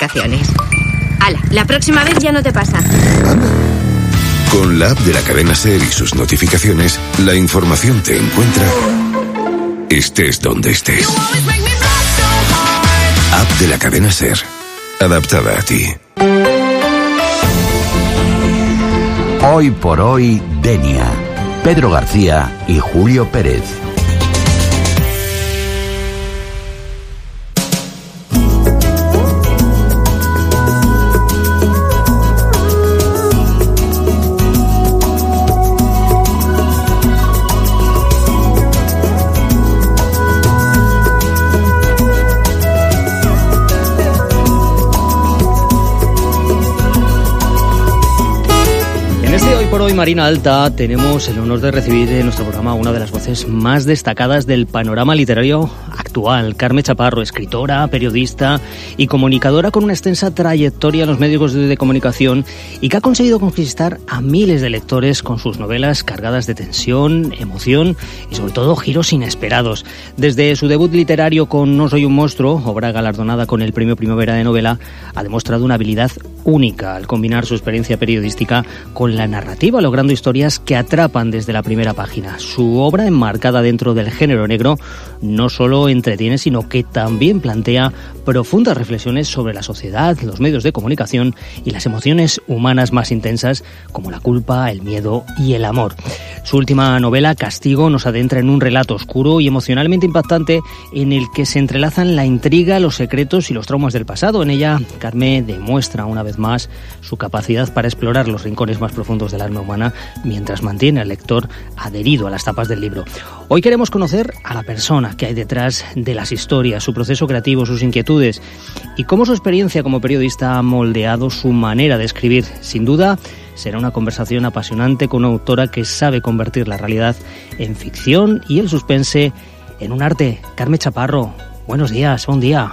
notificaciones. ¡Hala! La próxima vez ya no te pasa. Anda. Con la app de la cadena SER y sus notificaciones, la información te encuentra estés donde estés. App de la cadena SER. Adaptada a ti. Hoy por hoy, Denia. Pedro García y Julio Pérez. Hoy Marina Alta tenemos el honor de recibir en nuestro programa una de las voces más destacadas del panorama literario actual, Carme Chaparro, escritora, periodista y comunicadora con una extensa trayectoria en los medios de comunicación y que ha conseguido conquistar a miles de lectores con sus novelas cargadas de tensión, emoción y sobre todo giros inesperados. Desde su debut literario con No soy un monstruo, obra galardonada con el Premio Primavera de Novela, ha demostrado una habilidad única al combinar su experiencia periodística con la narrativa, logrando historias que atrapan desde la primera página. Su obra, enmarcada dentro del género negro, no solo entretiene, sino que también plantea profundas reflexiones sobre la sociedad, los medios de comunicación y las emociones humanas más intensas, como la culpa, el miedo y el amor. Su última novela, Castigo, nos adentra en un relato oscuro y emocionalmente impactante en el que se entrelazan la intriga, los secretos y los traumas del pasado. En ella, Carme demuestra una vez más su capacidad para explorar los rincones más profundos del alma humana mientras mantiene al lector adherido a las tapas del libro. Hoy queremos conocer a la persona que hay detrás de las historias, su proceso creativo, sus inquietudes y cómo su experiencia como periodista ha moldeado su manera de escribir. Sin duda, será una conversación apasionante con una autora que sabe convertir la realidad en ficción y el suspense en un arte. Carme Chaparro, buenos días, buen día.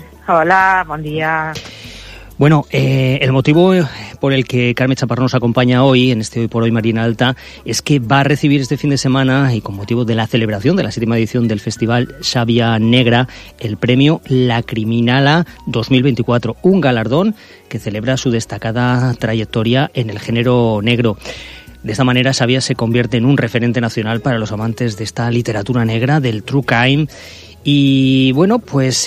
Hola, buen día. Bueno, el motivo por el que Carme Chaparro nos acompaña hoy, en este Hoy por Hoy Marina Alta, es que va a recibir este fin de semana, y con motivo de la celebración de la 7ª edición del Festival Xàbia Negra, el premio La Criminala 2024, un galardón que celebra su destacada trayectoria en el género negro. De esta manera, Xàbia se convierte en un referente nacional para los amantes de esta literatura negra, del true crime. Y bueno, pues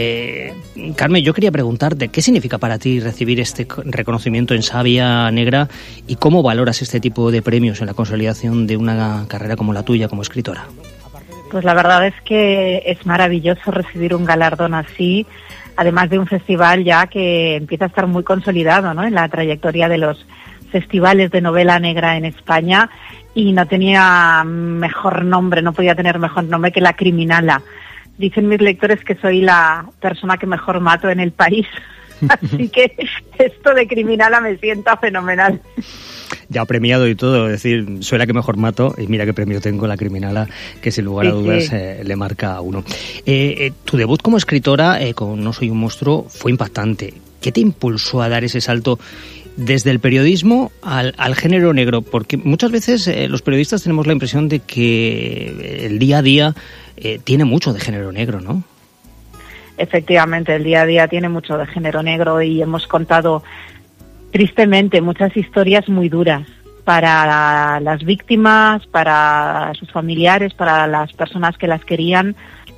Carme, yo quería preguntarte, ¿qué significa para ti recibir este reconocimiento en Xàbia Negra y cómo valoras este tipo de premios en la consolidación de una carrera como la tuya como escritora? Pues la verdad es que es maravilloso recibir un galardón así, además de un festival ya que empieza a estar muy consolidado, ¿no?, en la trayectoria de los festivales de novela negra en España, y no tenía mejor nombre, no podía tener mejor nombre que La Criminala. Dicen mis lectores que soy la persona que mejor mato en el país, así que esto de Criminala me sienta fenomenal. Ya premiado y todo, es decir, soy la que mejor mato y mira qué premio tengo, La Criminala, que sin lugar a dudas le marca a uno. Tu debut como escritora con No soy un monstruo fue impactante. ¿Qué te impulsó a dar ese salto desde el periodismo al género negro? Porque muchas veces los periodistas tenemos la impresión de que el día a día tiene mucho de género negro, ¿no? Efectivamente, el día a día tiene mucho de género negro y hemos contado tristemente muchas historias muy duras para las víctimas, para sus familiares, para las personas que las querían.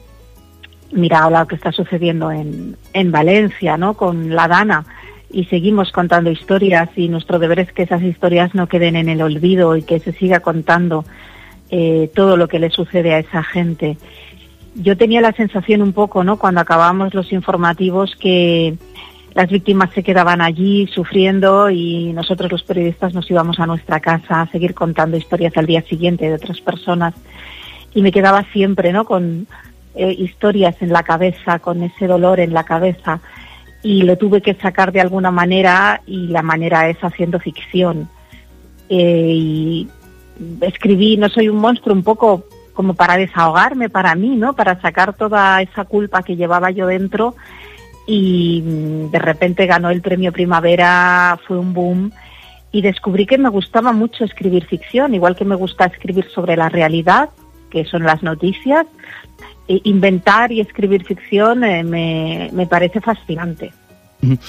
Mira lo que está sucediendo en Valencia, ¿no?, con la Dana. Y seguimos contando historias, y nuestro deber es que esas historias no queden en el olvido y que se siga contando todo lo que le sucede a esa gente. Yo tenía la sensación un poco, ¿no?, cuando acabábamos los informativos, que las víctimas se quedaban allí sufriendo y nosotros los periodistas nos íbamos a nuestra casa a seguir contando historias al día siguiente de otras personas. Y me quedaba siempre, ¿no?, con historias en la cabeza, con ese dolor en la cabeza. Y lo tuve que sacar de alguna manera, y la manera es haciendo ficción. Y escribí No soy un monstruo un poco como para desahogarme para mí, ¿no?, para sacar toda esa culpa que llevaba yo dentro, y de repente ganó el Premio Primavera, fue un boom, y descubrí que me gustaba mucho escribir ficción, igual que me gusta escribir sobre la realidad, que son las noticias. Inventar y escribir ficción me parece fascinante.